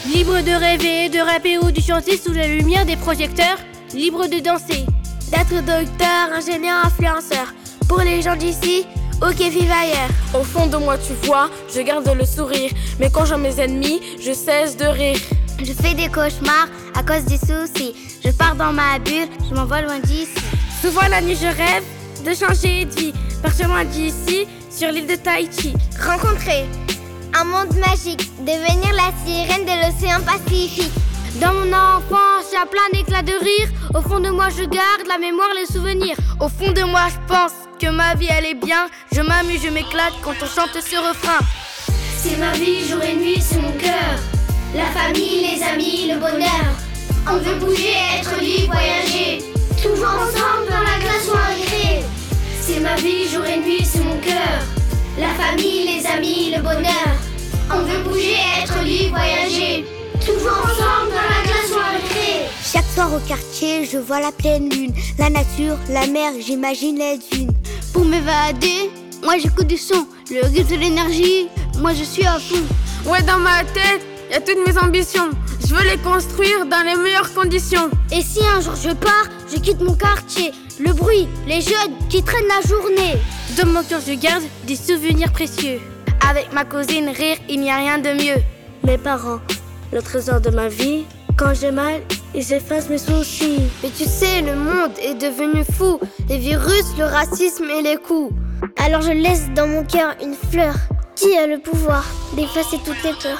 Libre de rêver, de rapper ou de chanter sous la lumière des projecteurs. Libre de danser, d'être docteur, ingénieur, influenceur. Pour les gens d'ici, ok, vive ailleurs. Au fond de moi tu vois, je garde le sourire. Mais quand j'ai mes ennemis, je cesse de rire. Je fais des cauchemars à cause des soucis. Je pars dans ma bulle, je m'envole loin d'ici. Souvent la nuit je rêve de changer de vie. Partir loin d'ici, sur l'île de Tahiti. Rencontrer un monde magique, devenir la sirène de l'océan Pacifique. Dans mon enfance, y'a plein d'éclats de rire. Au fond de moi je garde la mémoire, les souvenirs. Au fond de moi je pense que ma vie elle est bien. Je m'amuse, je m'éclate quand on chante ce refrain. C'est ma vie, jour et nuit, c'est mon cœur. La famille, les amis, le bonheur. On veut bouger, être libre, voyager. Toujours ensemble dans la glace ou un récré. C'est ma vie, jour et nuit, c'est mon cœur. La famille, les amis, le bonheur. On veut bouger, être libre, voyager. Toujours ensemble dans la glace ou un récré. Chaque soir au quartier, je vois la pleine lune. La nature, la mer, j'imagine les dunes. Pour m'évader, moi j'écoute du son. Le rythme de l'énergie, moi je suis à fond. Ouais, dans ma tête, y'a toutes mes ambitions. Je veux les construire dans les meilleures conditions. Et si un jour je pars, je quitte mon quartier. Le bruit, les jeunes qui traînent la journée. Dans mon cœur je garde des souvenirs précieux. Avec ma cousine rire, il n'y a rien de mieux. Mes parents, le trésor de ma vie. Quand j'ai mal, ils effacent mes soucis. Mais tu sais, le monde est devenu fou. Les virus, le racisme et les coups. Alors je laisse dans mon cœur une fleur qui a le pouvoir d'effacer toutes les peurs.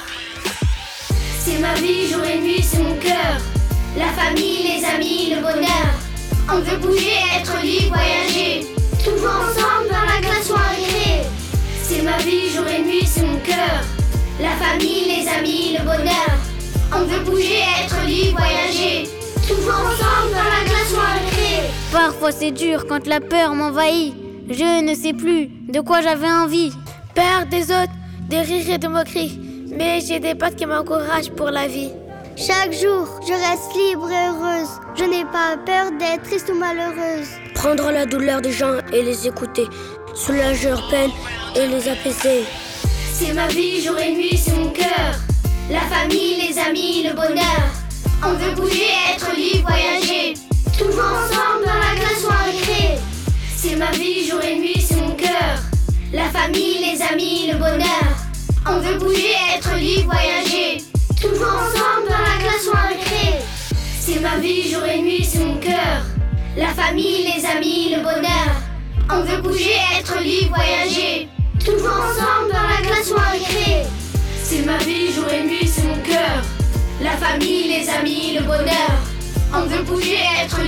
C'est ma vie, jour et nuit, c'est mon cœur. La famille, les amis, le bonheur. On veut bouger, être libre, voyager. Toujours ensemble dans la glace ou un récré. C'est ma vie, jour et nuit, c'est mon cœur. La famille, les amis, le bonheur. On veut bouger, être libre, voyager. Toujours ensemble dans la glace ou un récré. Parfois c'est dur quand la peur m'envahit. Je ne sais plus de quoi j'avais envie. Peur des autres, des rires et de moqueries. Mais j'ai des potes qui m'encouragent pour la vie. Chaque jour, je reste libre et heureuse. Je n'ai pas peur d'être triste ou malheureuse. Prendre la douleur des gens et les écouter. Soulager leur peine et les apaiser. C'est ma vie, jour et nuit, c'est mon cœur. La famille, les amis, le bonheur. On veut bouger, être libre, voyager. Toujours ensemble dans la glace ou un récré. C'est ma vie, jour et nuit, c'est mon cœur. La famille, les amis, le bonheur. On veut bouger, être libre, voyager. Toujours ensemble dans la glace ou un récré. C'est ma vie, jour et nuit, c'est mon cœur. La famille, les amis, le bonheur. On veut bouger, être libre, voyager. Toujours ensemble dans la glace ou un récré. C'est ma vie, jour et nuit, c'est mon cœur. La famille, les amis, le bonheur. On veut bouger, être